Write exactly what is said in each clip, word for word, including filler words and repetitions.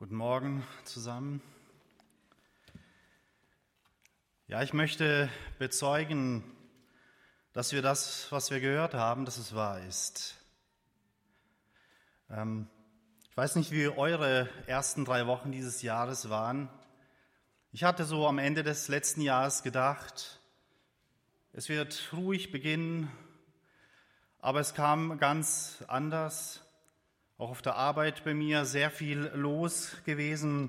Guten Morgen zusammen. Ja, ich möchte bezeugen, dass wir das, was wir gehört haben, dass es wahr ist. Ähm, ich weiß nicht, wie eure ersten drei Wochen dieses Jahres waren. Ich hatte so am Ende des letzten Jahres gedacht, es wird ruhig beginnen, aber es kam ganz anders. Auch auf der Arbeit bei mir sehr viel los gewesen.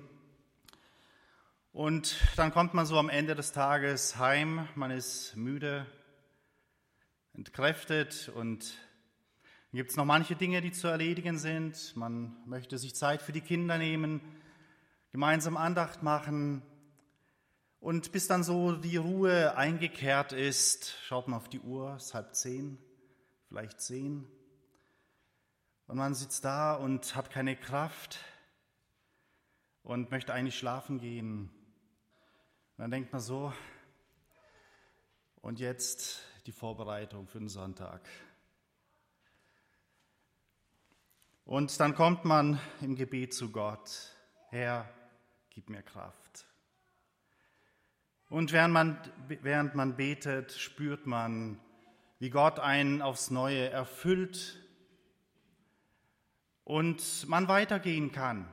Und dann kommt man so am Ende des Tages heim, man ist müde, entkräftet und dann gibt es noch manche Dinge, die zu erledigen sind. Man möchte sich Zeit für die Kinder nehmen, gemeinsam Andacht machen. Und bis dann so die Ruhe eingekehrt ist, schaut man auf die Uhr, es ist halb zehn, vielleicht zehn. Und man sitzt da und hat keine Kraft und möchte eigentlich schlafen gehen. Und dann denkt man so, und jetzt die Vorbereitung für den Sonntag. Und dann kommt man im Gebet zu Gott, Herr, gib mir Kraft. Und während man, während man betet, spürt man, wie Gott einen aufs Neue erfüllt und man weitergehen kann.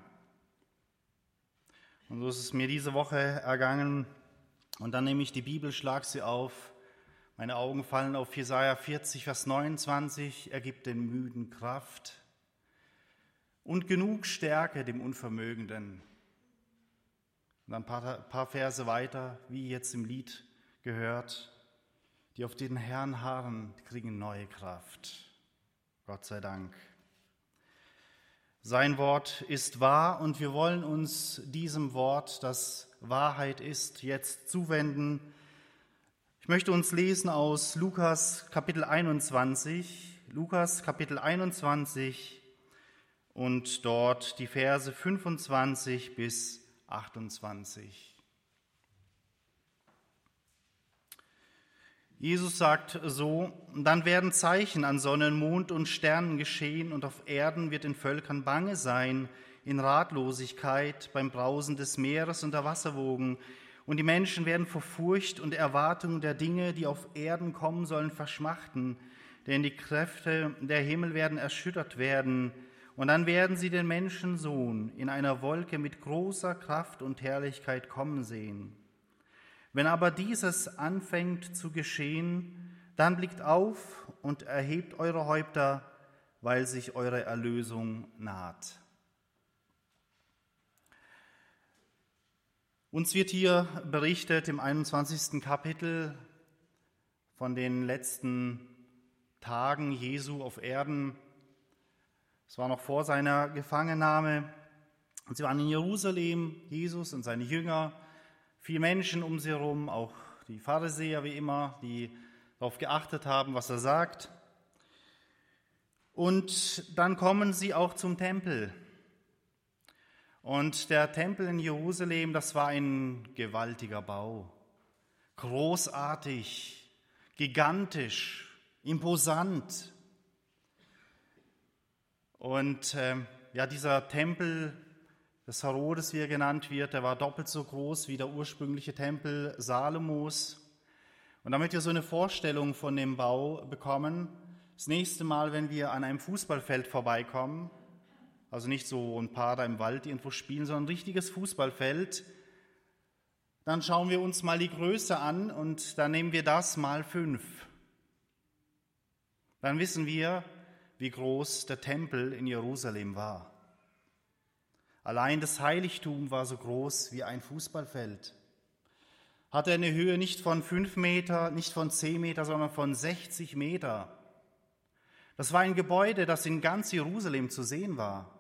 Und so ist es mir diese Woche ergangen. Und dann nehme ich die Bibel, schlage sie auf. Meine Augen fallen auf Jesaja vierzig, Vers neunundzwanzig. Er gibt den Müden Kraft und genug Stärke dem Unvermögenden. Und dann ein paar, paar Verse weiter, wie jetzt im Lied gehört. Die auf den Herrn harren, kriegen neue Kraft. Gott sei Dank. Sein Wort ist wahr und wir wollen uns diesem Wort, das Wahrheit ist, jetzt zuwenden. Ich möchte uns lesen aus Lukas Kapitel einundzwanzig, Lukas Kapitel einundzwanzig und dort die Verse fünfundzwanzig bis achtundzwanzig. Jesus sagt so, dann werden Zeichen an Sonne, Mond und Sternen geschehen und auf Erden wird den Völkern Bange sein, in Ratlosigkeit beim Brausen des Meeres und der Wasserwogen. Und die Menschen werden vor Furcht und Erwartung der Dinge, die auf Erden kommen sollen, verschmachten, denn die Kräfte der Himmel werden erschüttert werden. Und dann werden sie den Menschensohn in einer Wolke mit großer Kraft und Herrlichkeit kommen sehen. Wenn aber dieses anfängt zu geschehen, dann blickt auf und erhebt eure Häupter, weil sich eure Erlösung naht. Uns wird hier berichtet im einundzwanzigsten Kapitel von den letzten Tagen Jesu auf Erden. Es war noch vor seiner Gefangennahme. Und sie waren in Jerusalem, Jesus und seine Jünger. Viele Menschen um sie herum, auch die Pharisäer wie immer, die darauf geachtet haben, was er sagt. Und dann kommen sie auch zum Tempel. Und der Tempel in Jerusalem, das war ein gewaltiger Bau. Großartig, gigantisch, imposant. Und äh, ja, dieser Tempel des Herodes, wie er genannt wird, der war doppelt so groß wie der ursprüngliche Tempel Salomos. Und damit wir so eine Vorstellung von dem Bau bekommen, das nächste Mal, wenn wir an einem Fußballfeld vorbeikommen, also nicht so ein paar da im Wald irgendwo spielen, sondern ein richtiges Fußballfeld, dann schauen wir uns mal die Größe an und dann nehmen wir das mal fünf. Dann wissen wir, wie groß der Tempel in Jerusalem war. Allein das Heiligtum war so groß wie ein Fußballfeld. Hatte eine Höhe nicht von fünf Meter, nicht von zehn Meter, sondern von sechzig Meter. Das war ein Gebäude, das in ganz Jerusalem zu sehen war.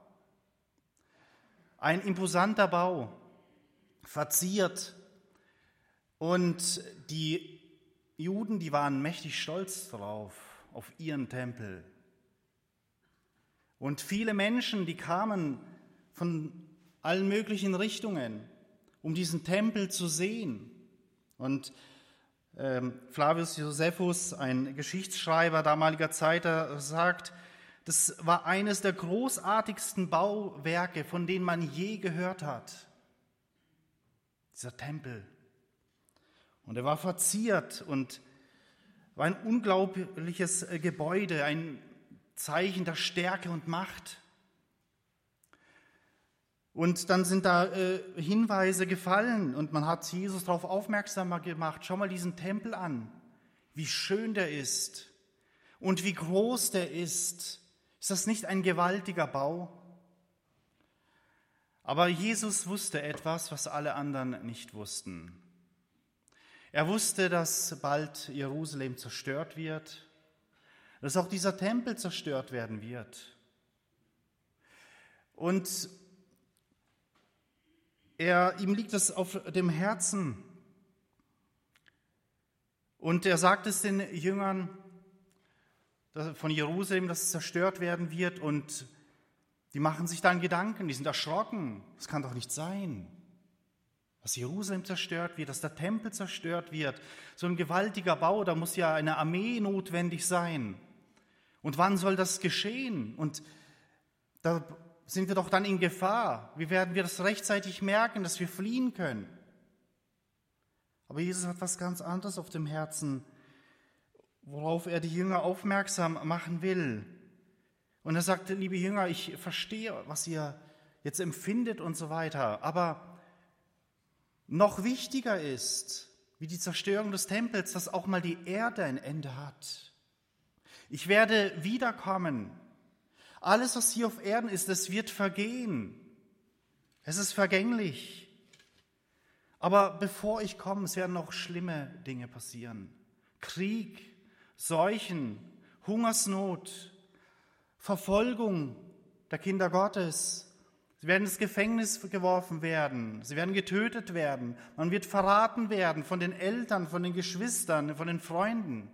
Ein imposanter Bau, verziert. Und die Juden, die waren mächtig stolz drauf, auf ihren Tempel. Und viele Menschen, die kamen von allen möglichen Richtungen, um diesen Tempel zu sehen. Und ähm, Flavius Josephus, ein Geschichtsschreiber damaliger Zeit, sagt, Das war eines der großartigsten Bauwerke, von denen man je gehört hat. Dieser Tempel. Und er war verziert und war ein unglaubliches Gebäude, ein Zeichen der Stärke und Macht. Und dann sind da äh, Hinweise gefallen und man hat Jesus darauf aufmerksam gemacht. Schau mal diesen Tempel an, wie schön der ist und wie groß der ist. Ist das nicht ein gewaltiger Bau? Aber Jesus wusste etwas, was alle anderen nicht wussten. Er wusste, dass bald Jerusalem zerstört wird, dass auch dieser Tempel zerstört werden wird. Und er, ihm liegt es auf dem Herzen. Und er sagt es den Jüngern von Jerusalem, dass es zerstört werden wird. Und die machen sich dann Gedanken, die sind erschrocken. Das kann doch nicht sein, dass Jerusalem zerstört wird, dass der Tempel zerstört wird. So ein gewaltiger Bau, da muss ja eine Armee notwendig sein. Und wann soll das geschehen? Und da sind wir doch dann in Gefahr. Wie werden wir das rechtzeitig merken, dass wir fliehen können? Aber Jesus hat was ganz anderes auf dem Herzen, worauf er die Jünger aufmerksam machen will. Und er sagte, liebe Jünger, ich verstehe, was ihr jetzt empfindet und so weiter, aber noch wichtiger ist, wie die Zerstörung des Tempels, dass auch mal die Erde ein Ende hat. Ich werde wiederkommen. Alles, was hier auf Erden ist, es wird vergehen. Es ist vergänglich. Aber bevor ich komme, es werden noch schlimme Dinge passieren. Krieg, Seuchen, Hungersnot, Verfolgung der Kinder Gottes. Sie werden ins Gefängnis geworfen werden. Sie werden getötet werden. Man wird verraten werden von den Eltern, von den Geschwistern, von den Freunden.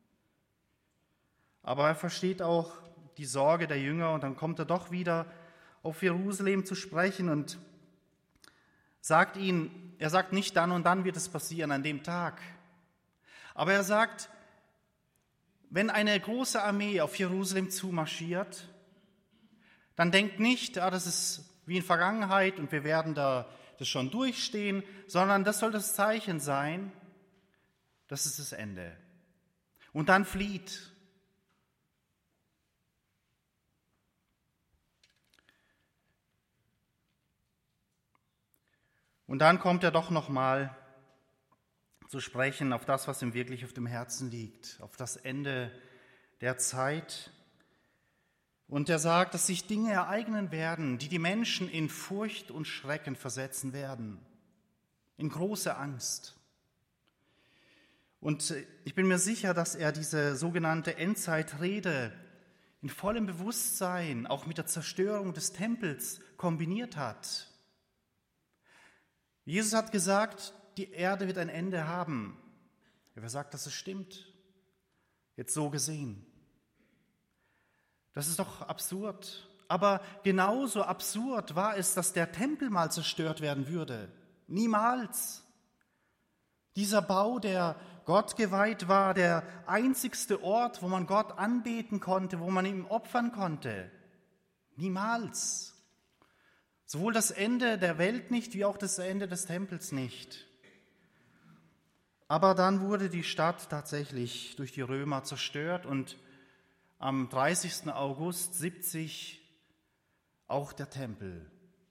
Aber er versteht auch die Sorge der Jünger und dann kommt er doch wieder auf Jerusalem zu sprechen und sagt ihnen, er sagt nicht, dann und dann wird es passieren, an dem Tag. Aber er sagt, wenn eine große Armee auf Jerusalem zumarschiert, dann denkt nicht, ah, das ist wie in Vergangenheit und wir werden da das schon durchstehen, sondern das soll das Zeichen sein, das ist das Ende. Und dann flieht. Und dann kommt er doch nochmal zu sprechen auf das, was ihm wirklich auf dem Herzen liegt, auf das Ende der Zeit. Und er sagt, dass sich Dinge ereignen werden, die die Menschen in Furcht und Schrecken versetzen werden, in große Angst. Und ich bin mir sicher, dass er diese sogenannte Endzeitrede in vollem Bewusstsein auch mit der Zerstörung des Tempels kombiniert hat. Jesus hat gesagt, die Erde wird ein Ende haben. Wer sagt, dass es stimmt? Jetzt so gesehen. Das ist doch absurd. Aber genauso absurd war es, dass der Tempel mal zerstört werden würde. Niemals. Dieser Bau, der Gott geweiht war, der einzigste Ort, wo man Gott anbeten konnte, wo man ihm opfern konnte. Niemals. Sowohl das Ende der Welt nicht, wie auch das Ende des Tempels nicht. Aber dann wurde die Stadt tatsächlich durch die Römer zerstört und am dreißigsten August siebzig auch der Tempel.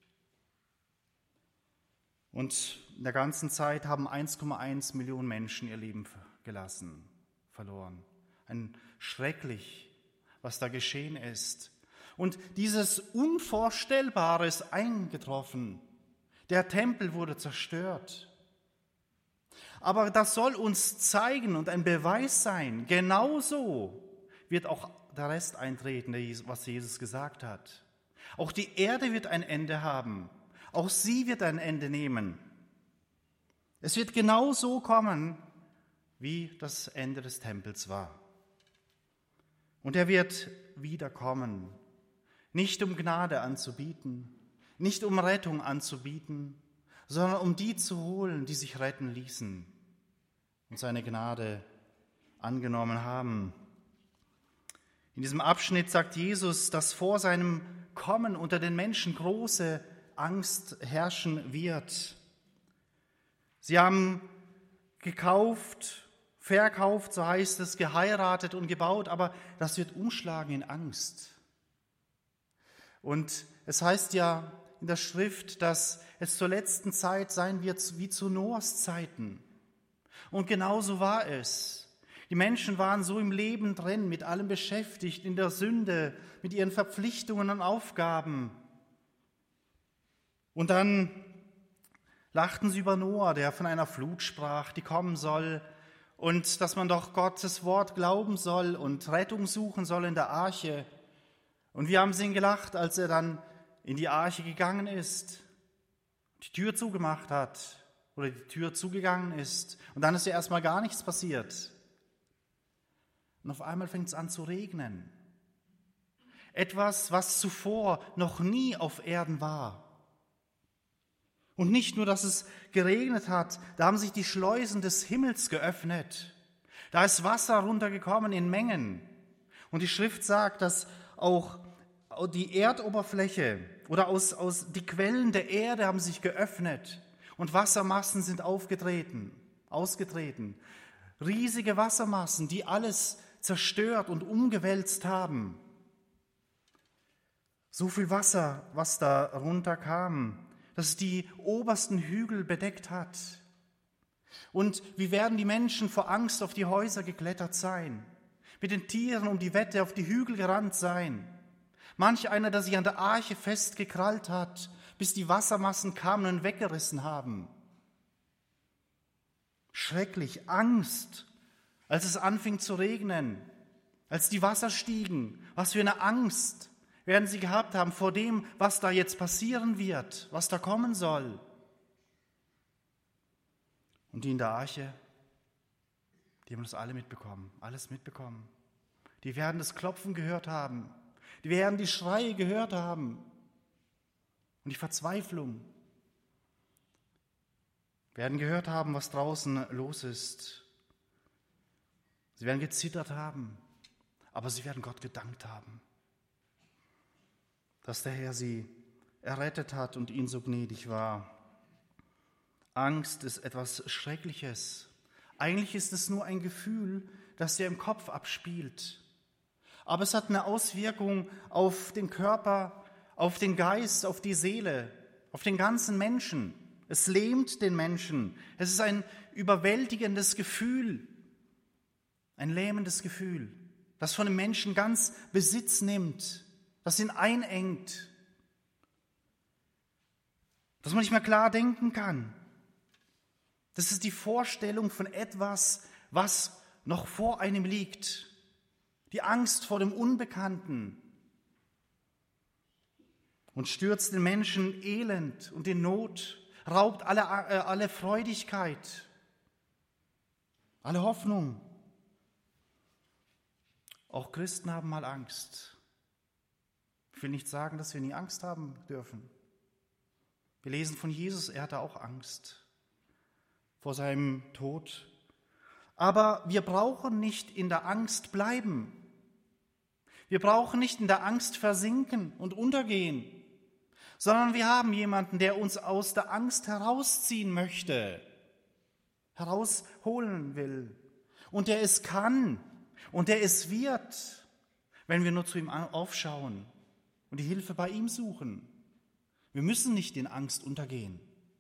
Und in der ganzen Zeit haben eins Komma eins Millionen Menschen ihr Leben gelassen, verloren. Ein schrecklich, was da geschehen ist. Und dieses Unvorstellbare ist eingetroffen. Der Tempel wurde zerstört. Aber das soll uns zeigen und ein Beweis sein. Genauso wird auch der Rest eintreten, was Jesus gesagt hat. Auch die Erde wird ein Ende haben. Auch sie wird ein Ende nehmen. Es wird genauso kommen, wie das Ende des Tempels war. Und er wird wiederkommen. Nicht um Gnade anzubieten, nicht um Rettung anzubieten, sondern um die zu holen, die sich retten ließen und seine Gnade angenommen haben. In diesem Abschnitt sagt Jesus, dass vor seinem Kommen unter den Menschen große Angst herrschen wird. Sie haben gekauft, verkauft, so heißt es, geheiratet und gebaut, aber das wird umschlagen in Angst. Und es heißt ja in der Schrift, dass es zur letzten Zeit sein wird wie zu Noahs Zeiten. Und genauso war es. Die Menschen waren so im Leben drin, mit allem beschäftigt, in der Sünde, mit ihren Verpflichtungen und Aufgaben. Und dann lachten sie über Noah, der von einer Flut sprach, die kommen soll, und dass man doch Gottes Wort glauben soll und Rettung suchen soll in der Arche. Und wir haben sie ihn gelacht, als er dann in die Arche gegangen ist, die Tür zugemacht hat oder die Tür zugegangen ist. Und dann ist ja erstmal gar nichts passiert. Und auf einmal fängt es an zu regnen. Etwas, was zuvor noch nie auf Erden war. Und nicht nur, dass es geregnet hat, da haben sich die Schleusen des Himmels geöffnet. Da ist Wasser runtergekommen in Mengen. Und die Schrift sagt, dass auch die Erdoberfläche oder aus, aus die Quellen der Erde haben sich geöffnet und Wassermassen sind aufgetreten, ausgetreten. Riesige Wassermassen, die alles zerstört und umgewälzt haben. So viel Wasser, was da runterkam, dass es die obersten Hügel bedeckt hat. Und wie werden die Menschen vor Angst auf die Häuser geklettert sein, mit den Tieren um die Wette auf die Hügel gerannt sein. Manch einer, der sich an der Arche festgekrallt hat, bis die Wassermassen kamen und weggerissen haben. Schrecklich, Angst, als es anfing zu regnen, als die Wasser stiegen. Was für eine Angst werden sie gehabt haben vor dem, was da jetzt passieren wird, was da kommen soll. Und die in der Arche, die haben das alle mitbekommen, alles mitbekommen. Die werden das Klopfen gehört haben, die werden die Schreie gehört haben und die Verzweiflung. Werden gehört haben, was draußen los ist. Sie werden gezittert haben, aber sie werden Gott gedankt haben, dass der Herr sie errettet hat und ihnen so gnädig war. Angst ist etwas Schreckliches. Eigentlich ist es nur ein Gefühl, das dir im Kopf abspielt. Aber es hat eine Auswirkung auf den Körper, auf den Geist, auf die Seele, auf den ganzen Menschen. Es lähmt den Menschen. Es ist ein überwältigendes Gefühl, ein lähmendes Gefühl, das von dem Menschen ganz Besitz nimmt, das ihn einengt, dass man nicht mehr klar denken kann. Das ist die Vorstellung von etwas, was noch vor einem liegt. Die Angst vor dem Unbekannten. Und stürzt den Menschen Elend und in Not, raubt alle, äh, alle Freudigkeit, alle Hoffnung. Auch Christen haben mal Angst. Ich will nicht sagen, dass wir nie Angst haben dürfen. Wir lesen von Jesus, er hatte auch Angst vor seinem Tod. Aber wir brauchen nicht in der Angst bleiben. Wir brauchen nicht in der Angst versinken und untergehen, sondern wir haben jemanden, der uns aus der Angst herausziehen möchte, herausholen will. Und der es kann und der es wird, wenn wir nur zu ihm aufschauen und die Hilfe bei ihm suchen. Wir müssen nicht in Angst untergehen.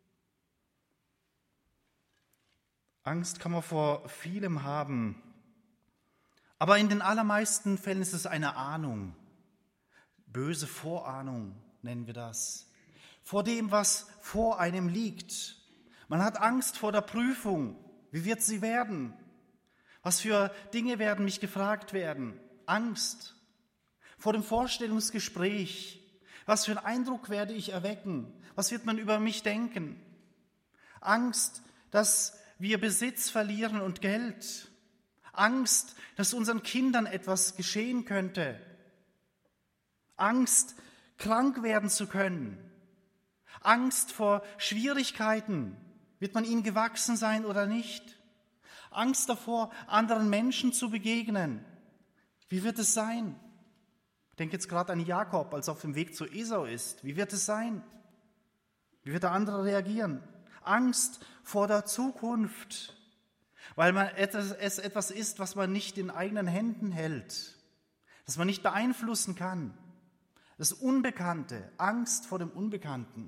Angst kann man vor vielem haben, aber in den allermeisten Fällen ist es eine Ahnung, böse Vorahnung nennen wir das, vor dem, was vor einem liegt. Man hat Angst vor der Prüfung, wie wird sie werden? Was für Dinge werden mich gefragt werden? Angst vor dem Vorstellungsgespräch, was für einen Eindruck werde ich erwecken? Was wird man über mich denken? Angst, dass wir Besitz verlieren und Geld. Angst, dass unseren Kindern etwas geschehen könnte. Angst, krank werden zu können. Angst vor Schwierigkeiten. Wird man ihnen gewachsen sein oder nicht? Angst davor, anderen Menschen zu begegnen. Wie wird es sein? Ich denke jetzt gerade an Jakob, als er auf dem Weg zu Esau ist. Wie wird es sein? Wie wird der andere reagieren? Angst vor der Zukunft, weil man etwas, es etwas ist, was man nicht in eigenen Händen hält, das man nicht beeinflussen kann. Das Unbekannte, Angst vor dem Unbekannten.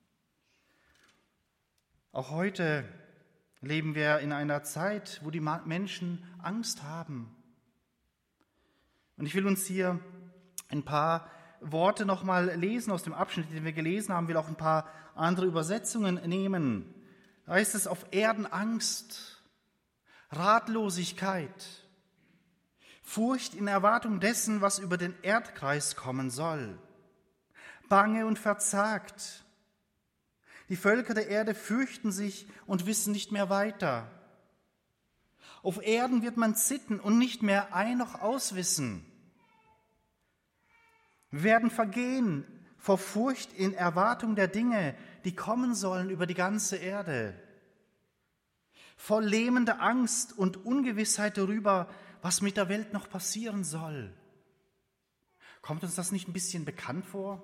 Auch heute leben wir in einer Zeit, wo die Menschen Angst haben. Und ich will uns hier ein paar Worte nochmal lesen aus dem Abschnitt, den wir gelesen haben, will auch ein paar andere Übersetzungen nehmen. Da heißt es: auf Erden Angst, Ratlosigkeit, Furcht in Erwartung dessen, was über den Erdkreis kommen soll, Bange und verzagt. Die Völker der Erde fürchten sich und wissen nicht mehr weiter. Auf Erden wird man zittern und nicht mehr ein noch auswissen. Wir werden vergehen vor Furcht in Erwartung der Dinge, die kommen sollen über die ganze Erde. Voll lähmender Angst und Ungewissheit darüber, was mit der Welt noch passieren soll. Kommt uns das nicht ein bisschen bekannt vor?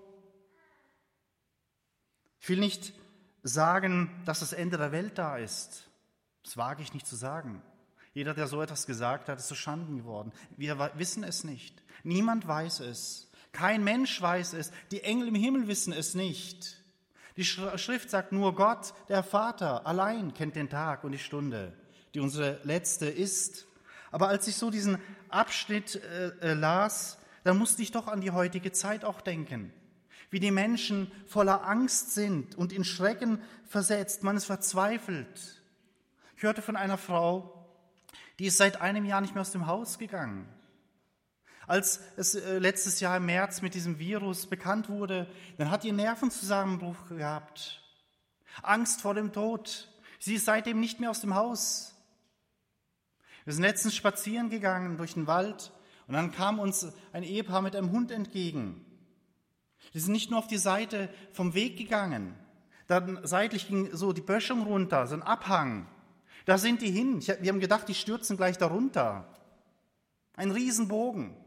Ich will nicht sagen, dass das Ende der Welt da ist. Das wage ich nicht zu sagen. Jeder, der so etwas gesagt hat, ist zu Schanden geworden. Wir wissen es nicht. Niemand weiß es. Kein Mensch weiß es. Die Engel im Himmel wissen es nicht. Die Schrift sagt nur, Gott, der Vater, allein kennt den Tag und die Stunde, die unsere letzte ist. Aber als ich so diesen Abschnitt äh, las, dann musste ich doch an die heutige Zeit auch denken. Wie die Menschen voller Angst sind und in Schrecken versetzt, man ist verzweifelt. Ich hörte von einer Frau, die ist seit einem Jahr nicht mehr aus dem Haus gegangen. Als es letztes Jahr im März mit diesem Virus bekannt wurde, dann hat ihr Nervenzusammenbruch gehabt. Angst vor dem Tod. Sie ist seitdem nicht mehr aus dem Haus. Wir sind letztens spazieren gegangen durch den Wald und dann kam uns ein Ehepaar mit einem Hund entgegen. Die sind nicht nur auf die Seite vom Weg gegangen, dann seitlich ging so die Böschung runter, so ein Abhang. Da sind die hin. Wir haben gedacht, die stürzen gleich da runter. Ein Riesenbogen.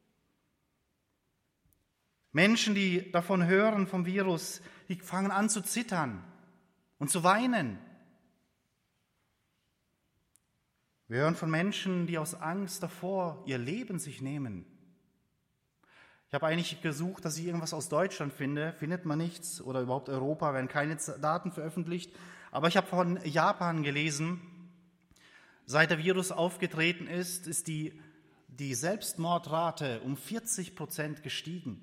Menschen, die davon hören, vom Virus, die fangen an zu zittern und zu weinen. Wir hören von Menschen, die aus Angst davor ihr Leben sich nehmen. Ich habe eigentlich gesucht, dass ich irgendwas aus Deutschland finde, findet man nichts, oder überhaupt Europa, werden keine Daten veröffentlicht. Aber ich habe von Japan gelesen, seit der Virus aufgetreten ist, ist die, die Selbstmordrate um vierzig Prozent gestiegen.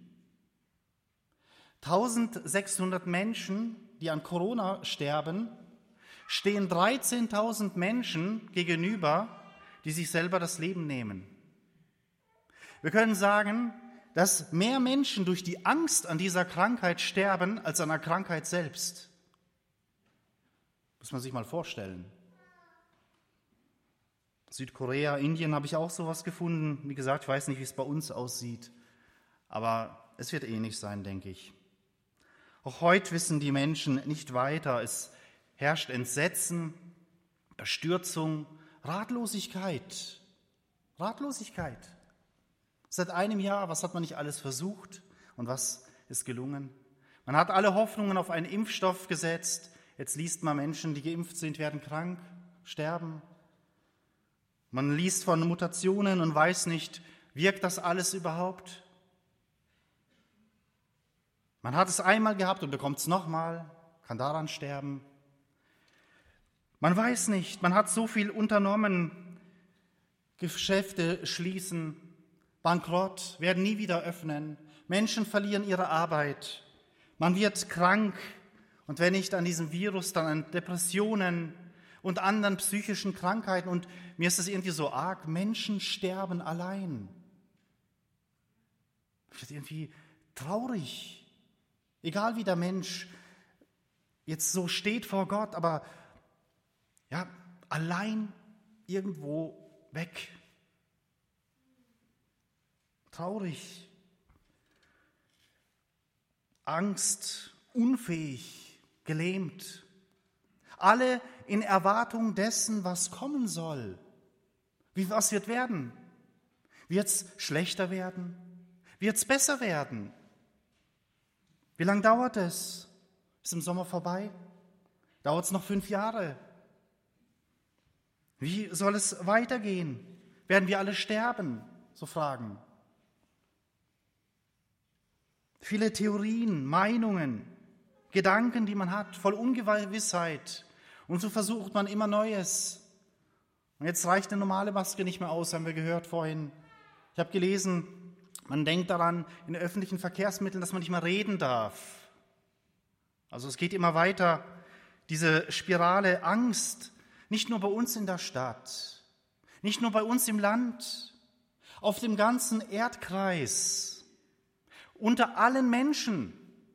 eintausendsechshundert Menschen, die an Corona sterben, stehen dreizehntausend Menschen gegenüber, die sich selber das Leben nehmen. Wir können sagen, dass mehr Menschen durch die Angst an dieser Krankheit sterben, als an der Krankheit selbst. Muss man sich mal vorstellen. Südkorea, Indien habe ich auch sowas gefunden. Wie gesagt, ich weiß nicht, wie es bei uns aussieht, aber es wird ähnlich sein, denke ich. Auch heute wissen die Menschen nicht weiter. Es herrscht Entsetzen, Bestürzung, Ratlosigkeit. Ratlosigkeit. Seit einem Jahr, was hat man nicht alles versucht und was ist gelungen? Man hat alle Hoffnungen auf einen Impfstoff gesetzt. Jetzt liest man, Menschen, die geimpft sind, werden krank, sterben. Man liest von Mutationen und weiß nicht, wirkt das alles überhaupt? Man hat es einmal gehabt und bekommt es nochmal, kann daran sterben. Man weiß nicht, man hat so viel unternommen, Geschäfte schließen, bankrott, werden nie wieder öffnen, Menschen verlieren ihre Arbeit, man wird krank und wenn nicht an diesem Virus, dann an Depressionen und anderen psychischen Krankheiten und mir ist das irgendwie so arg, Menschen sterben allein. Das ist irgendwie traurig. Egal wie der Mensch jetzt so steht vor Gott, aber ja, allein irgendwo weg. Traurig. Angst, unfähig, gelähmt. Alle in Erwartung dessen, was kommen soll. Wie was wird werden? Wird es schlechter werden? Wird es besser werden? Wie lange dauert es? Ist im Sommer vorbei? Dauert es noch fünf Jahre? Wie soll es weitergehen? Werden wir alle sterben? So Fragen. Viele Theorien, Meinungen, Gedanken, die man hat, voll Ungewissheit. Und so versucht man immer Neues. Und jetzt reicht eine normale Maske nicht mehr aus, haben wir gehört vorhin. Ich habe gelesen, man denkt daran, in öffentlichen Verkehrsmitteln, dass man nicht mehr reden darf. Also es geht immer weiter, diese Spirale Angst, nicht nur bei uns in der Stadt, nicht nur bei uns im Land, auf dem ganzen Erdkreis, unter allen Menschen.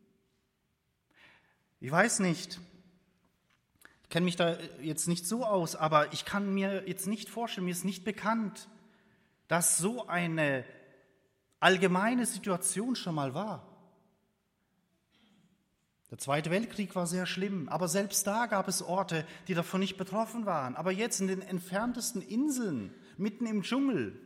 Ich weiß nicht, ich kenne mich da jetzt nicht so aus, aber ich kann mir jetzt nicht vorstellen, mir ist nicht bekannt, dass so eine allgemeine Situation schon mal war. Der Zweite Weltkrieg war sehr schlimm, aber selbst da gab es Orte, die davon nicht betroffen waren. Aber jetzt in den entferntesten Inseln, mitten im Dschungel.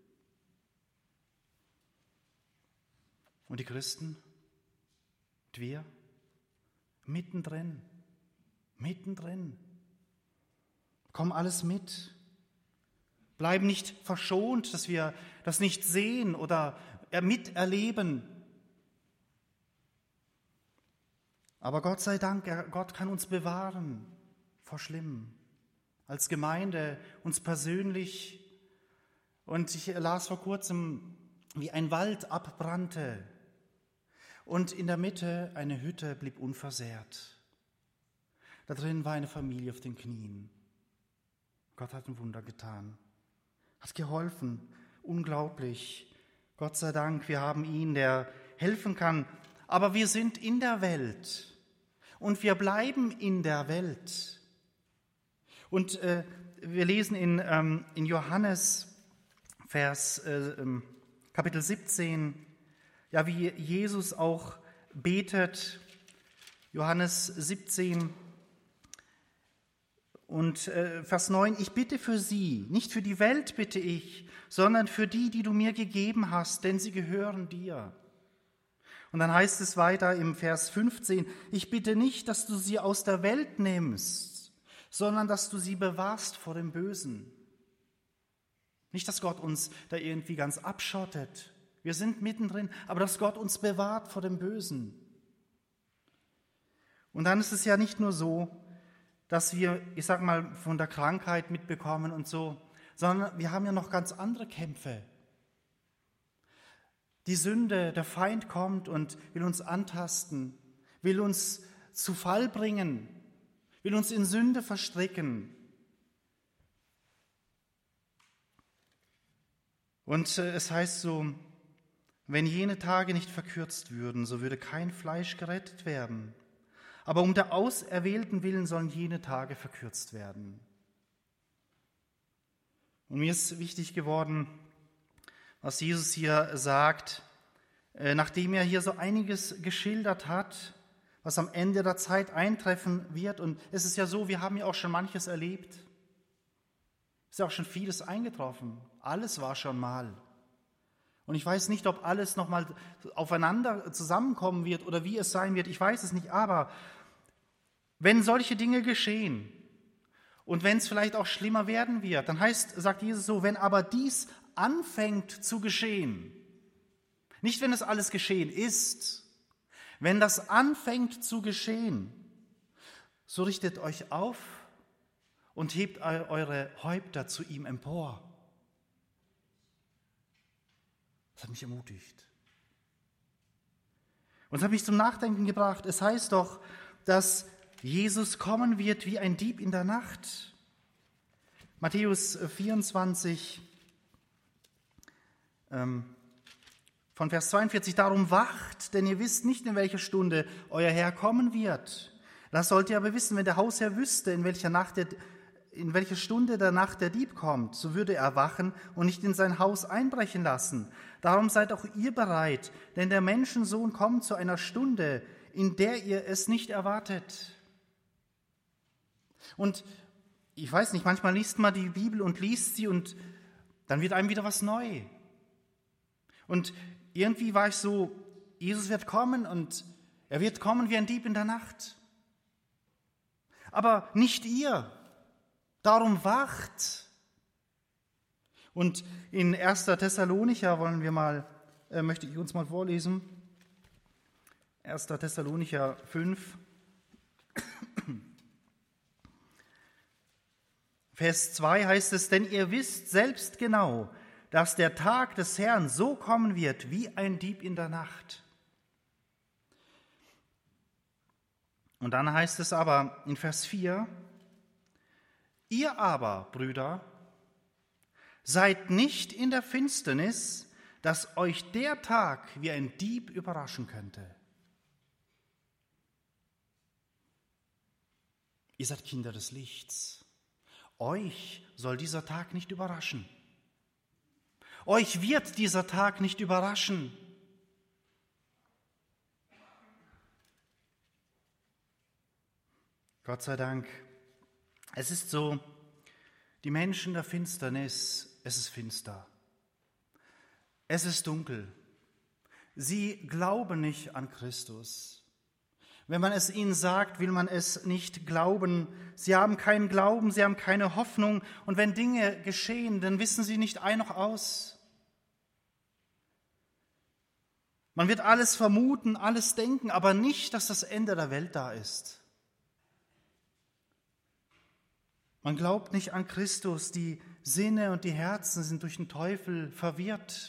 Und die Christen? Und wir? Mittendrin. Mittendrin. Kommen alles mit. Bleiben nicht verschont, dass wir das nicht sehen oder miterleben. Aber Gott sei Dank, Gott kann uns bewahren vor Schlimmem. Als Gemeinde, uns persönlich. Und ich las vor kurzem, wie ein Wald abbrannte. Und in der Mitte eine Hütte blieb unversehrt. Da drin war eine Familie auf den Knien. Gott hat ein Wunder getan. Hat geholfen. Unglaublich. Gott sei Dank, wir haben ihn, der helfen kann. Aber wir sind in der Welt. Und wir bleiben in der Welt. Und äh, wir lesen in, ähm, in Johannes, Vers, äh, Kapitel siebzehn, ja, wie Jesus auch betet. Johannes siebzehn und äh, Vers neun, ich bitte für sie, nicht für die Welt bitte ich, sondern für die, die du mir gegeben hast, denn sie gehören dir. Und dann heißt es weiter im Vers fünfzehn, ich bitte nicht, dass du sie aus der Welt nimmst, sondern dass du sie bewahrst vor dem Bösen. Nicht, dass Gott uns da irgendwie ganz abschottet. Wir sind mittendrin, aber dass Gott uns bewahrt vor dem Bösen. Und dann ist es ja nicht nur so, dass wir, ich sag mal, von der Krankheit mitbekommen und so, sondern wir haben ja noch ganz andere Kämpfe. Die Sünde, der Feind kommt und will uns antasten, will uns zu Fall bringen, will uns in Sünde verstricken. Und es heißt so, wenn jene Tage nicht verkürzt würden, so würde kein Fleisch gerettet werden. Aber um der Auserwählten willen sollen jene Tage verkürzt werden. Und mir ist wichtig geworden, was Jesus hier sagt, nachdem er hier so einiges geschildert hat, was am Ende der Zeit eintreffen wird. Und es ist ja so, wir haben ja auch schon manches erlebt. Es ist ja auch schon vieles eingetroffen. Alles war schon mal. Und ich weiß nicht, ob alles nochmal aufeinander zusammenkommen wird oder wie es sein wird. Ich weiß es nicht. Aber wenn solche Dinge geschehen und wenn es vielleicht auch schlimmer werden wird, dann heißt, sagt Jesus so, wenn aber dies anfängt zu geschehen, nicht wenn es alles geschehen ist, wenn das anfängt zu geschehen, so richtet euch auf und hebt eure Häupter zu ihm empor. Das hat mich ermutigt. Und es hat mich zum Nachdenken gebracht. Es heißt doch, dass Jesus kommen wird wie ein Dieb in der Nacht. Matthäus vierundzwanzig, ähm, von Vers zweiundvierzig, darum wacht, denn ihr wisst nicht, in welcher Stunde euer Herr kommen wird. Das sollt ihr aber wissen, wenn der Hausherr wüsste, in welcher Nacht der, in welcher Stunde der Nacht der Dieb kommt, so würde er wachen und nicht in sein Haus einbrechen lassen. Darum seid auch ihr bereit, denn der Menschensohn kommt zu einer Stunde, in der ihr es nicht erwartet. Und ich weiß nicht, manchmal liest man die Bibel und liest sie und dann wird einem wieder was neu. Und irgendwie war ich so, Jesus wird kommen und er wird kommen wie ein Dieb in der Nacht. Aber nicht ihr, darum wacht. Und in erster Thessalonicher wollen wir mal, äh, möchte ich uns mal vorlesen. erster Thessalonicher fünf, Vers zwei heißt es, denn ihr wisst selbst genau, dass der Tag des Herrn so kommen wird wie ein Dieb in der Nacht. Und dann heißt es aber in Vers vier, ihr aber, Brüder, seid nicht in der Finsternis, dass euch der Tag wie ein Dieb überraschen könnte. Ihr seid Kinder des Lichts. Euch soll dieser Tag nicht überraschen. Euch wird dieser Tag nicht überraschen. Gott sei Dank. Es ist so, die Menschen der Finsternis, es ist finster. Es ist dunkel. Sie glauben nicht an Christus. Wenn man es ihnen sagt, will man es nicht glauben. Sie haben keinen Glauben, sie haben keine Hoffnung. Und wenn Dinge geschehen, dann wissen sie nicht ein noch aus. Man wird alles vermuten, alles denken, aber nicht, dass das Ende der Welt da ist. Man glaubt nicht an Christus. Die Sinne und die Herzen sind durch den Teufel verwirrt.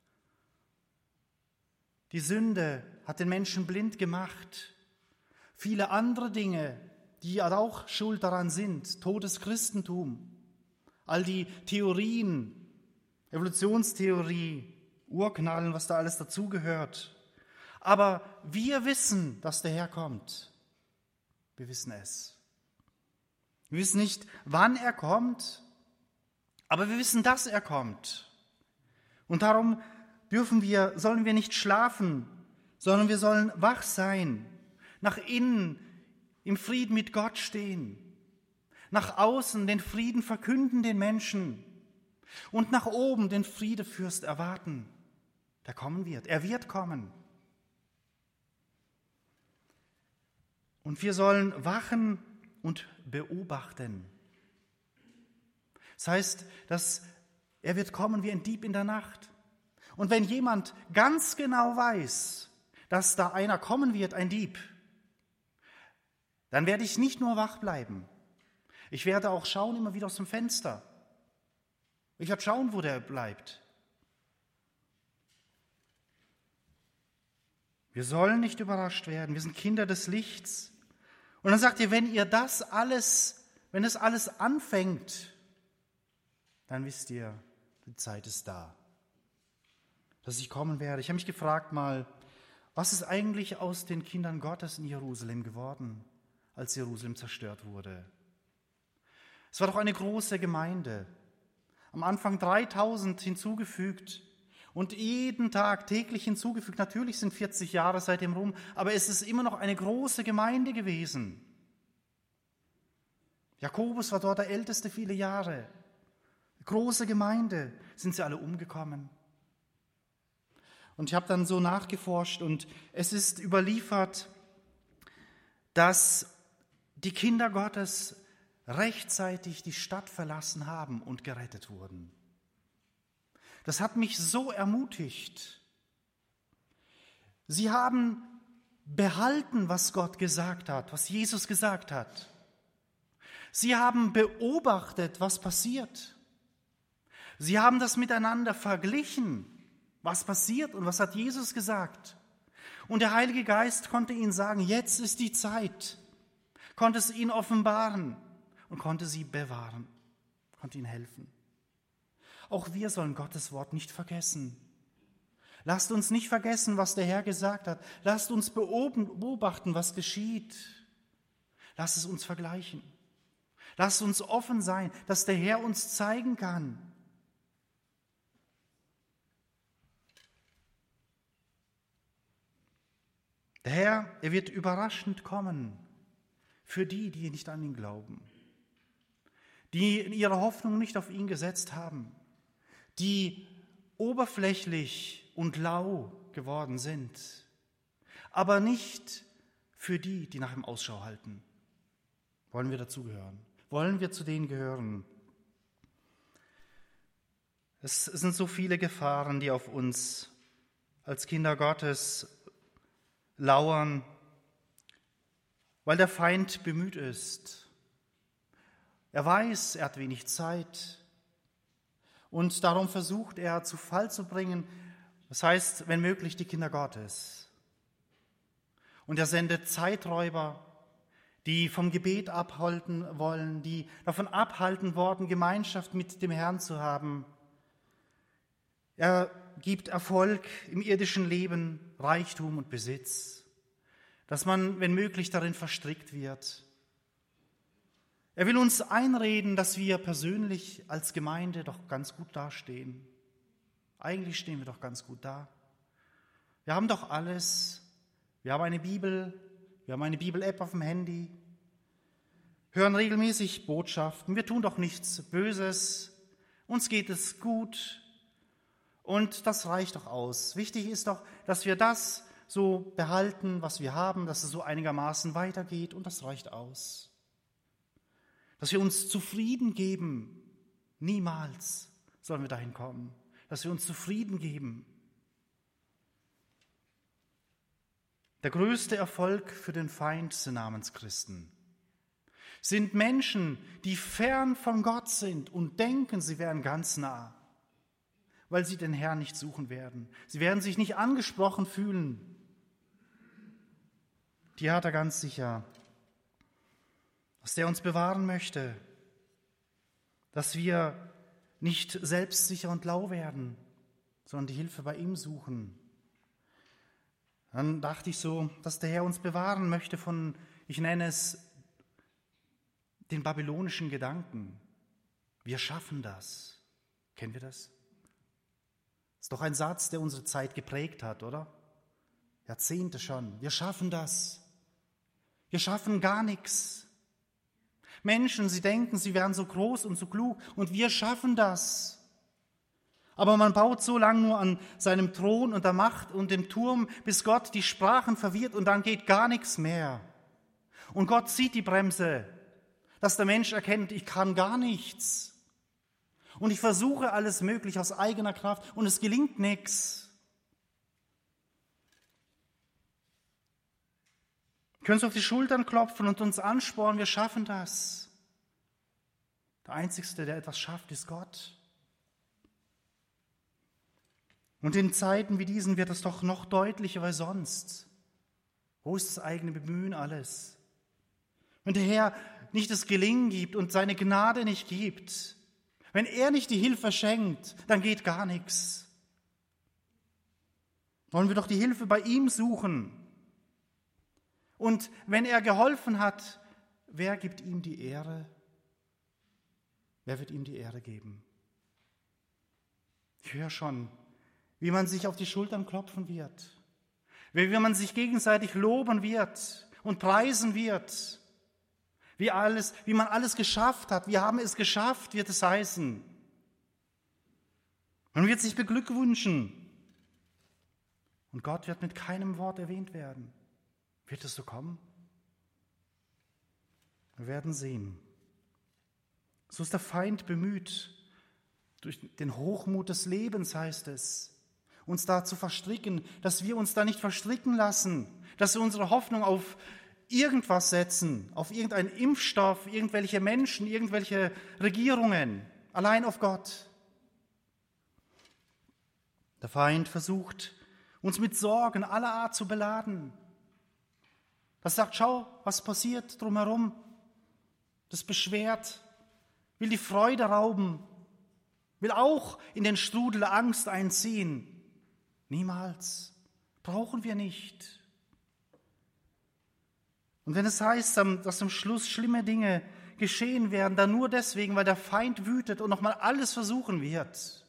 Die Sünde hat den Menschen blind gemacht. Viele andere Dinge, die auch schuld daran sind, totes Christentum, all die Theorien, Evolutionstheorie, Urknallen, was da alles dazugehört. Aber wir wissen, dass der Herr kommt. Wir wissen es. Wir wissen nicht, wann er kommt, aber wir wissen, dass er kommt. Und darum dürfen wir, sollen wir nicht schlafen, sondern wir sollen wach sein, nach innen im Frieden mit Gott stehen, nach außen den Frieden verkünden den Menschen und nach oben den Friedefürst erwarten, der kommen wird. Er wird kommen. Und wir sollen wachen und beobachten. Das heißt, dass er wird kommen wie ein Dieb in der Nacht. Und wenn jemand ganz genau weiß, dass da einer kommen wird, ein Dieb, dann werde ich nicht nur wach bleiben. Ich werde auch schauen, immer wieder aus dem Fenster. Ich werde schauen, wo der bleibt. Wir sollen nicht überrascht werden. Wir sind Kinder des Lichts. Und dann sagt ihr, wenn ihr das alles, wenn das alles anfängt, dann wisst ihr, die Zeit ist da, dass ich kommen werde. Ich habe mich gefragt mal, was ist eigentlich aus den Kindern Gottes in Jerusalem geworden, als Jerusalem zerstört wurde? Es war doch eine große Gemeinde. Am Anfang dreitausend hinzugefügt und jeden Tag täglich hinzugefügt. Natürlich sind vierzig Jahre seitdem rum, aber es ist immer noch eine große Gemeinde gewesen. Jakobus war dort der Älteste viele Jahre. Große Gemeinde. Sind sie alle umgekommen? Und ich habe dann so nachgeforscht und es ist überliefert, dass die Kinder Gottes rechtzeitig die Stadt verlassen haben und gerettet wurden. Das hat mich so ermutigt. Sie haben behalten, was Gott gesagt hat, was Jesus gesagt hat. Sie haben beobachtet, was passiert. Sie haben das miteinander verglichen, was passiert und was hat Jesus gesagt. Und der Heilige Geist konnte ihnen sagen, jetzt ist die Zeit, konnte es ihnen offenbaren und konnte sie bewahren, konnte ihnen helfen. Auch wir sollen Gottes Wort nicht vergessen. Lasst uns nicht vergessen, was der Herr gesagt hat. Lasst uns beobachten, was geschieht. Lasst es uns vergleichen. Lasst uns offen sein, dass der Herr uns zeigen kann. Der Herr, er wird überraschend kommen für die, die nicht an ihn glauben, die ihre Hoffnung nicht auf ihn gesetzt haben, die oberflächlich und lau geworden sind, aber nicht für die, die nach ihm Ausschau halten. Wollen wir dazugehören? Wollen wir zu denen gehören? Es sind so viele Gefahren, die auf uns als Kinder Gottes lauern, weil der Feind bemüht ist. Er weiß, er hat wenig Zeit und darum versucht er, zu Fall zu bringen, das heißt, wenn möglich, die Kinder Gottes. Und er sendet Zeiträuber, die vom Gebet abhalten wollen, die davon abhalten wollen, Gemeinschaft mit dem Herrn zu haben. Er gibt Erfolg im irdischen Leben, Reichtum und Besitz, dass man, wenn möglich, darin verstrickt wird. Er will uns einreden, dass wir persönlich als Gemeinde doch ganz gut dastehen. Eigentlich stehen wir doch ganz gut da. Wir haben doch alles. Wir haben eine Bibel, wir haben eine Bibel-App auf dem Handy, hören regelmäßig Botschaften, wir tun doch nichts Böses, uns geht es gut und das reicht doch aus. Wichtig ist doch, dass wir das so behalten, was wir haben, dass es so einigermaßen weitergeht und das reicht aus. Dass wir uns zufrieden geben, niemals sollen wir dahin kommen, dass wir uns zufrieden geben. Der größte Erfolg für den Feind sind Namenschristen. Sind Menschen, die fern von Gott sind und denken, sie wären ganz nah, weil sie den Herrn nicht suchen werden. Sie werden sich nicht angesprochen fühlen. Die hat er ganz sicher, dass der uns bewahren möchte, dass wir nicht selbstsicher und lau werden, sondern die Hilfe bei ihm suchen. Dann dachte ich so, dass der Herr uns bewahren möchte von, ich nenne es, den babylonischen Gedanken. Wir schaffen das. Kennen wir das? Das ist doch ein Satz, der unsere Zeit geprägt hat, oder? Jahrzehnte schon. Wir schaffen das. Wir schaffen gar nichts. Menschen, sie denken, sie wären so groß und so klug und wir schaffen das. Aber man baut so lange nur an seinem Thron und der Macht und dem Turm, bis Gott die Sprachen verwirrt und dann geht gar nichts mehr. Und Gott zieht die Bremse, dass der Mensch erkennt, ich kann gar nichts. Und ich versuche alles Mögliche aus eigener Kraft und es gelingt nichts. Wir können uns auf die Schultern klopfen und uns anspornen, wir schaffen das. Der Einzige, der etwas schafft, ist Gott. Und in Zeiten wie diesen wird es doch noch deutlicher, weil sonst, wo ist das eigene Bemühen alles? Wenn der Herr nicht das Gelingen gibt und seine Gnade nicht gibt, wenn er nicht die Hilfe schenkt, dann geht gar nichts. Wollen wir doch die Hilfe bei ihm suchen. Und wenn er geholfen hat, wer gibt ihm die Ehre? Wer wird ihm die Ehre geben? Ich höre schon, wie man sich auf die Schultern klopfen wird, wie man sich gegenseitig loben wird und preisen wird, wie, alles, wie man alles geschafft hat. Wir haben es geschafft, wird es heißen. Man wird sich beglückwünschen und Gott wird mit keinem Wort erwähnt werden. Wird es so kommen? Wir werden sehen. So ist der Feind bemüht, durch den Hochmut des Lebens, heißt es, uns da zu verstricken, dass wir uns da nicht verstricken lassen, dass wir unsere Hoffnung auf irgendwas setzen, auf irgendeinen Impfstoff, irgendwelche Menschen, irgendwelche Regierungen, allein auf Gott. Der Feind versucht, uns mit Sorgen aller Art zu beladen. Das sagt, schau, was passiert drumherum. Das beschwert, will die Freude rauben, will auch in den Strudel der Angst einziehen. Niemals. Brauchen wir nicht. Und wenn es heißt, dass am Schluss schlimme Dinge geschehen werden, dann nur deswegen, weil der Feind wütet und nochmal alles versuchen wird.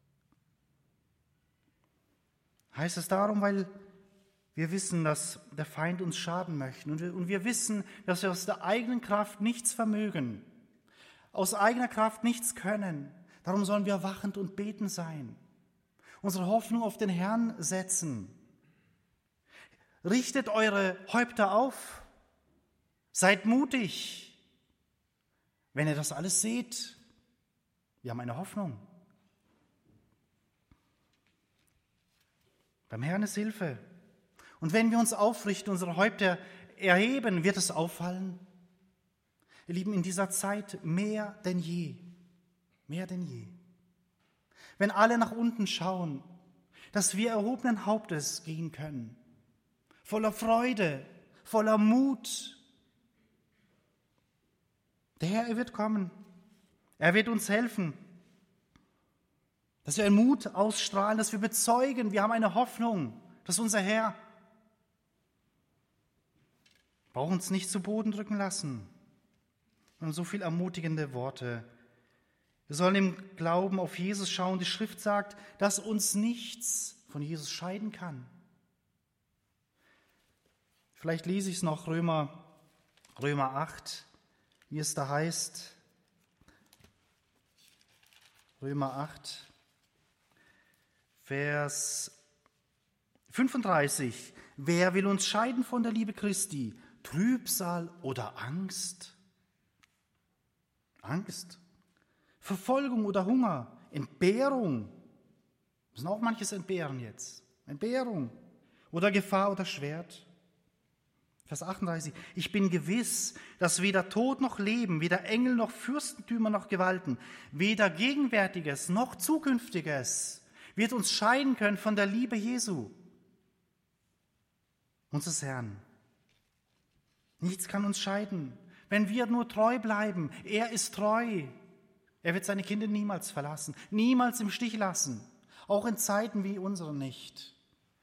Heißt es darum, weil wir wissen, dass der Feind uns schaden möchte. Und wir, und wir wissen, dass wir aus der eigenen Kraft nichts vermögen, aus eigener Kraft nichts können. Darum sollen wir wachend und betend sein. unsere Hoffnung auf den Herrn setzen. Richtet eure Häupter auf, seid mutig, wenn ihr das alles seht. Wir haben eine Hoffnung. Beim Herrn ist Hilfe. Und wenn wir uns aufrichten, unsere Häupter erheben, wird es auffallen. Ihr Lieben, in dieser Zeit mehr denn je, mehr denn je. Wenn alle nach unten schauen, dass wir erhobenen Hauptes gehen können, voller Freude, voller Mut. Der Herr, er wird kommen. Er wird uns helfen. Dass wir einen Mut ausstrahlen, dass wir bezeugen, wir haben eine Hoffnung, dass unser Herr braucht uns nicht zu Boden drücken lassen. Und so viele ermutigende Worte. Wir sollen im Glauben auf Jesus schauen. Die Schrift sagt, dass uns nichts von Jesus scheiden kann. Vielleicht lese ich es noch, Römer, Römer acht, wie es da heißt. Römer acht, Vers fünfunddreißig. Wer will uns scheiden von der Liebe Christi? Trübsal oder Angst? Angst. Verfolgung oder Hunger? Entbehrung? Wir müssen auch manches entbehren jetzt. Entbehrung. Oder Gefahr oder Schwert? Vers achtunddreißig. Ich bin gewiss, dass weder Tod noch Leben, weder Engel noch Fürstentümer noch Gewalten, weder Gegenwärtiges noch Zukünftiges wird uns scheiden können von der Liebe Jesu, unseres Herrn. Nichts kann uns scheiden, wenn wir nur treu bleiben. Er ist treu. Er wird seine Kinder niemals verlassen, niemals im Stich lassen, auch in Zeiten wie unseren nicht.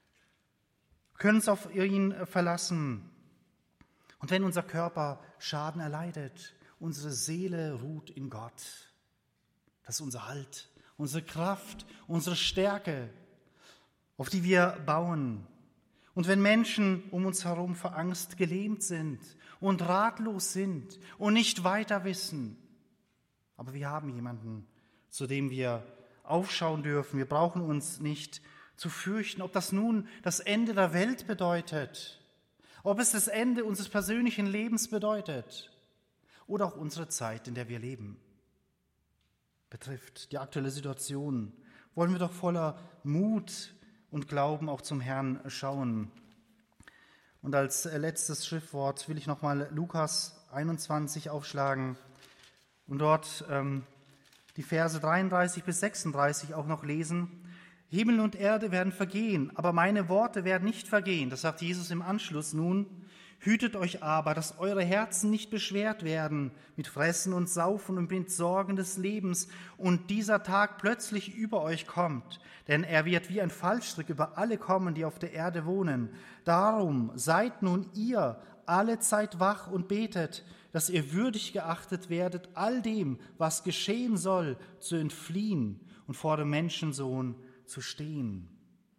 Wir können uns auf ihn verlassen. Und wenn unser Körper Schaden erleidet, unsere Seele ruht in Gott. Das ist unser Halt, unsere Kraft, unsere Stärke, auf die wir bauen. Und wenn Menschen um uns herum vor Angst gelähmt sind und ratlos sind und nicht weiter wissen, aber wir haben jemanden, zu dem wir aufschauen dürfen. Wir brauchen uns nicht zu fürchten, ob das nun das Ende der Welt bedeutet, ob es das Ende unseres persönlichen Lebens bedeutet oder auch unsere Zeit, in der wir leben, betrifft, die aktuelle Situation, wollen wir doch voller Mut und Glauben auch zum Herrn schauen. Und als letztes Schriftwort will ich nochmal Lukas einundzwanzig aufschlagen und dort ähm, die Verse dreiunddreißig bis sechsunddreißig auch noch lesen. Himmel und Erde werden vergehen, aber meine Worte werden nicht vergehen. Das sagt Jesus im Anschluss nun. Hütet euch aber, dass eure Herzen nicht beschwert werden mit Fressen und Saufen und mit Sorgen des Lebens und dieser Tag plötzlich über euch kommt. Denn er wird wie ein Fallstrick über alle kommen, die auf der Erde wohnen. Darum seid nun ihr alle Zeit wach und betet, dass ihr würdig geachtet werdet, all dem, was geschehen soll, zu entfliehen und vor dem Menschensohn zu stehen.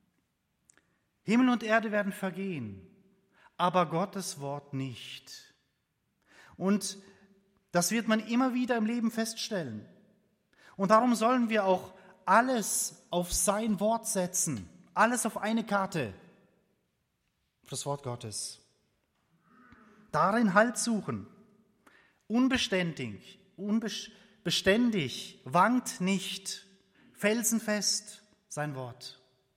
Himmel und Erde werden vergehen, aber Gottes Wort nicht. Und das wird man immer wieder im Leben feststellen. Und darum sollen wir auch alles auf sein Wort setzen, alles auf eine Karte, das Wort Gottes. Darin Halt suchen, unbeständig, unbeständig, wankt nicht, felsenfest sein Wort.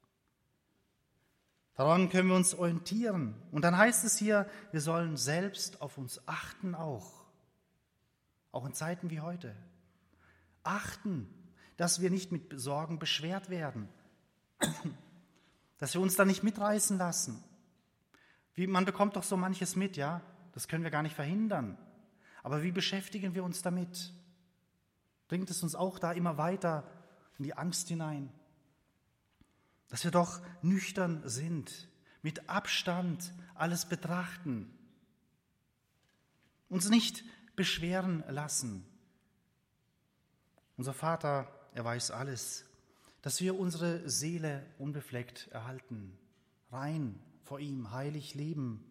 Daran können wir uns orientieren. Und dann heißt es hier, wir sollen selbst auf uns achten auch. Auch in Zeiten wie heute. Achten, dass wir nicht mit Sorgen beschwert werden. Dass wir uns da nicht mitreißen lassen. Wie, man bekommt doch so manches mit, ja? Das können wir gar nicht verhindern. Aber wie beschäftigen wir uns damit? Bringt es uns auch da immer weiter in die Angst hinein? Dass wir doch nüchtern sind, mit Abstand alles betrachten, uns nicht beschweren lassen. Unser Vater, er weiß alles, dass wir unsere Seele unbefleckt erhalten, rein vor ihm, heilig leben,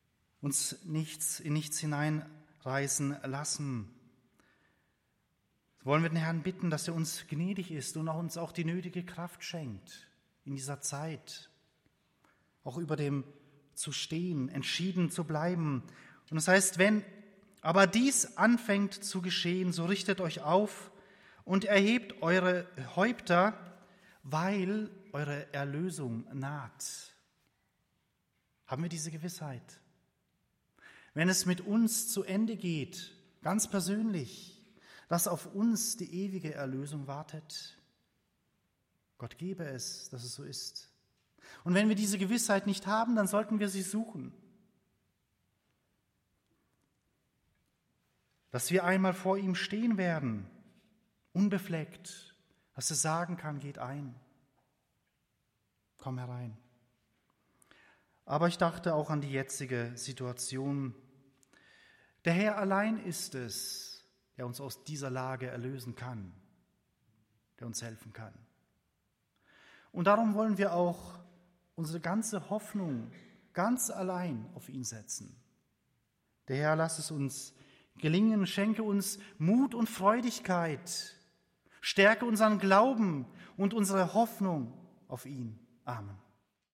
uns nichts in nichts hineinreißen lassen. So wollen wir den Herrn bitten, dass er uns gnädig ist und auch uns auch die nötige Kraft schenkt in dieser Zeit, auch über dem zu stehen, entschieden zu bleiben. Und das heißt, wenn aber dies anfängt zu geschehen, so richtet euch auf und erhebt eure Häupter, weil eure Erlösung naht. Haben wir diese Gewissheit? Wenn es mit uns zu Ende geht, ganz persönlich, dass auf uns die ewige Erlösung wartet. Gott gebe es, dass es so ist. Und wenn wir diese Gewissheit nicht haben, dann sollten wir sie suchen. Dass wir einmal vor ihm stehen werden, unbefleckt, dass er sagen kann, geht ein, komm herein. Aber ich dachte auch an die jetzige Situation. Der Herr allein ist es, der uns aus dieser Lage erlösen kann, der uns helfen kann. Und darum wollen wir auch unsere ganze Hoffnung ganz allein auf ihn setzen. Der Herr, lass es uns gelingen, schenke uns Mut und Freudigkeit, stärke unseren Glauben und unsere Hoffnung auf ihn. Amen.